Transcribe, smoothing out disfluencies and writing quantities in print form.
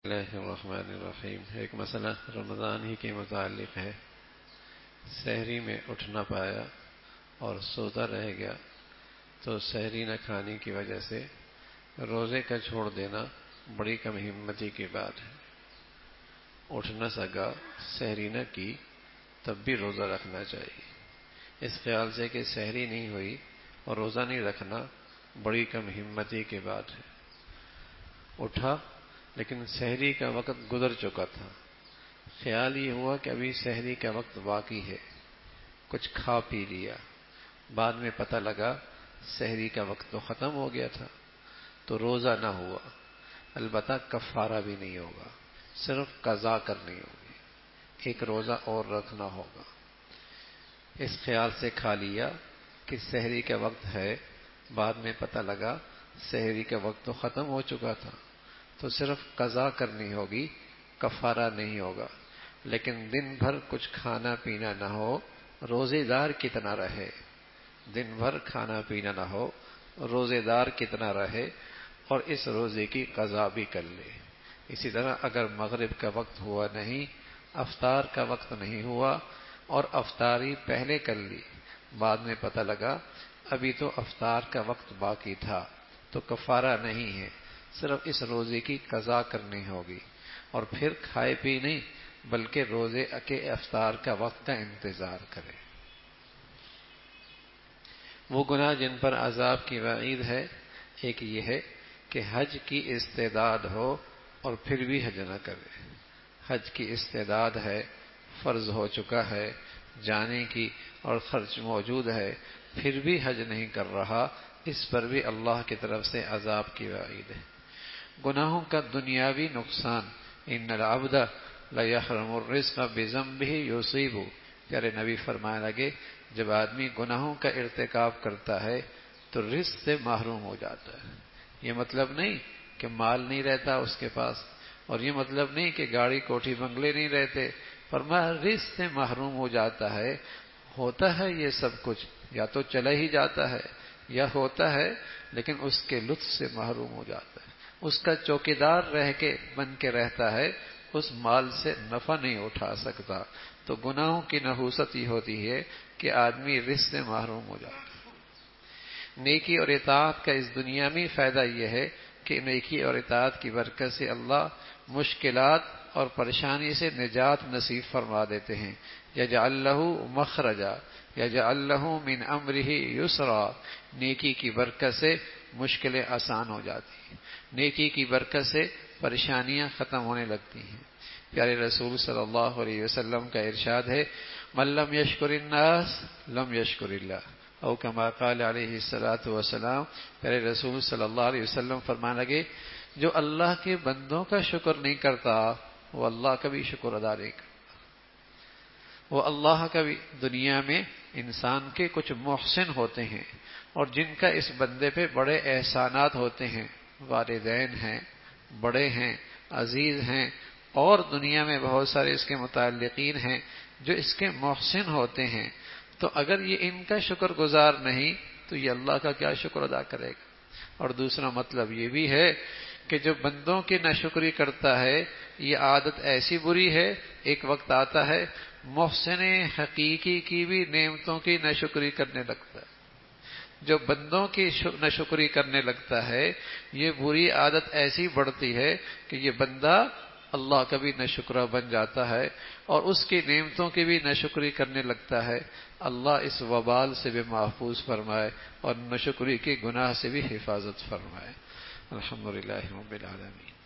اللہ الرحمن الرحیم۔ ایک مسئلہ رمضان ہی کے متعلق ہے۔ سحری میں اٹھ نہ پایا اور سوتا رہ گیا تو سحری نہ کھانے کی وجہ سے روزے کا چھوڑ دینا بڑی کم ہمتی کی بات ہے۔ اٹھ نہ سکا، سحری نہ کی، تب بھی روزہ رکھنا چاہیے، اس خیال سے کہ سحری نہیں ہوئی اور روزہ نہیں رکھنا بڑی کم ہمتی کی بات ہے۔ اٹھا لیکن سحری کا وقت گزر چکا تھا، خیال یہ ہوا کہ ابھی سحری کا وقت باقی ہے، کچھ کھا پی لیا، بعد میں پتہ لگا سحری کا وقت تو ختم ہو گیا تھا، تو روزہ نہ ہوا، البتہ کفارہ بھی نہیں ہوگا، صرف قضا کرنی ہوگی، ایک روزہ اور رکھنا ہوگا۔ اس خیال سے کھا لیا کہ سحری کا وقت ہے، بعد میں پتہ لگا سحری کا وقت تو ختم ہو چکا تھا، تو صرف قضا کرنی ہوگی، کفارہ نہیں ہوگا۔ لیکن دن بھر کچھ کھانا پینا نہ ہو، روزے دار کتنا رہے، دن بھر کھانا پینا نہ ہو، روزے دار کتنا رہے اور اس روزے کی قضا بھی کر لے۔ اسی طرح اگر مغرب کا وقت ہوا نہیں، افطار کا وقت نہیں ہوا اور افطاری پہلے کر لی، بعد میں پتہ لگا ابھی تو افطار کا وقت باقی تھا، تو کفارہ نہیں ہے، صرف اس روزے کی قضا کرنی ہوگی، اور پھر کھائے پی نہیں بلکہ روزے کے افطار کا وقت کا انتظار کرے۔ وہ گناہ جن پر عذاب کی وعید ہے، ایک یہ ہے کہ حج کی استعداد ہو اور پھر بھی حج نہ کرے۔ حج کی استعداد ہے، فرض ہو چکا ہے، جانے کی اور خرچ موجود ہے، پھر بھی حج نہیں کر رہا، اس پر بھی اللہ کی طرف سے عذاب کی وعید ہے۔ گناہوں کا دنیاوی نقصان، ان العبد لیحرم الرزق بذنبہ یصیب، پیارے نبی فرمانے لگے جب آدمی گناہوں کا ارتکاب کرتا ہے تو رزق سے محروم ہو جاتا ہے۔ یہ مطلب نہیں کہ مال نہیں رہتا اس کے پاس، اور یہ مطلب نہیں کہ گاڑی کوٹھی بنگلے نہیں رہتے، فرمایا رزق سے محروم ہو جاتا ہے۔ ہوتا ہے یہ سب کچھ، یا تو چلا ہی جاتا ہے یا ہوتا ہے، لیکن اس کے لطف سے محروم ہو جاتا ہے، اس کا چوکیدار رہ کے بن کے رہتا ہے، اس مال سے نفع نہیں اٹھا سکتا۔ تو گناہوں کی نحوست یہ ہوتی ہے کہ آدمی رزق سے محروم ہو جاتا ہے۔ نیکی اور اطاعت کا اس دنیا میں فائدہ یہ ہے کہ نیکی اور اطاعت کی برکت سے اللہ مشکلات اور پریشانی سے نجات نصیب فرما دیتے ہیں۔ یجعل لہ مخرجا یجعل لہ من امرہ یسرا، نیکی کی برکت سے مشکلیں آسان ہو جاتی ہیں، نیکی کی برکت سے پریشانیاں ختم ہونے لگتی ہیں۔ پیارے رسول صلی اللہ علیہ وسلم کا ارشاد ہے، من لم یشکر الناس لم یشکر اللہ، او کما قال علیہ الصلوۃ والسلام۔ پیارے رسول صلی اللہ علیہ وسلم فرمانے لگے جو اللہ کے بندوں کا شکر نہیں کرتا وہ اللہ کا بھی شکر ادا نہیں کرتا۔ وہ اللہ کا بھی، دنیا میں انسان کے کچھ محسن ہوتے ہیں اور جن کا اس بندے پہ بڑے احسانات ہوتے ہیں، والدین ہیں، بڑے ہیں، عزیز ہیں، اور دنیا میں بہت سارے اس کے متعلقین ہیں جو اس کے محسن ہوتے ہیں، تو اگر یہ ان کا شکر گزار نہیں تو یہ اللہ کا کیا شکر ادا کرے گا۔ اور دوسرا مطلب یہ بھی ہے کہ جو بندوں کی ناشکری کرتا ہے یہ عادت ایسی بری ہے، ایک وقت آتا ہے محسن حقیقی کی بھی نعمتوں کی ناشکری کرنے لگتا ہے۔ جو بندوں کی ناشکری کرنے لگتا ہے یہ بری عادت ایسی بڑھتی ہے کہ یہ بندہ اللہ کا بھی ناشکرا بن جاتا ہے اور اس کی نعمتوں کی بھی ناشکری کرنے لگتا ہے۔ اللہ اس وبال سے بھی محفوظ فرمائے اور ناشکری کے گناہ سے بھی حفاظت فرمائے۔ الحمدللہ رب العالمین۔